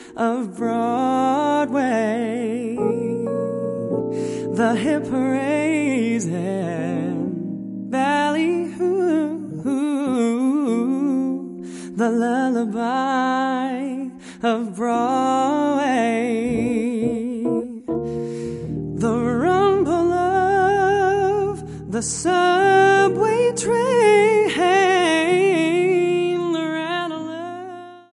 of Broadway, the hip parades and ballyhoo, the lullaby of Broadway, the rumble of the sun.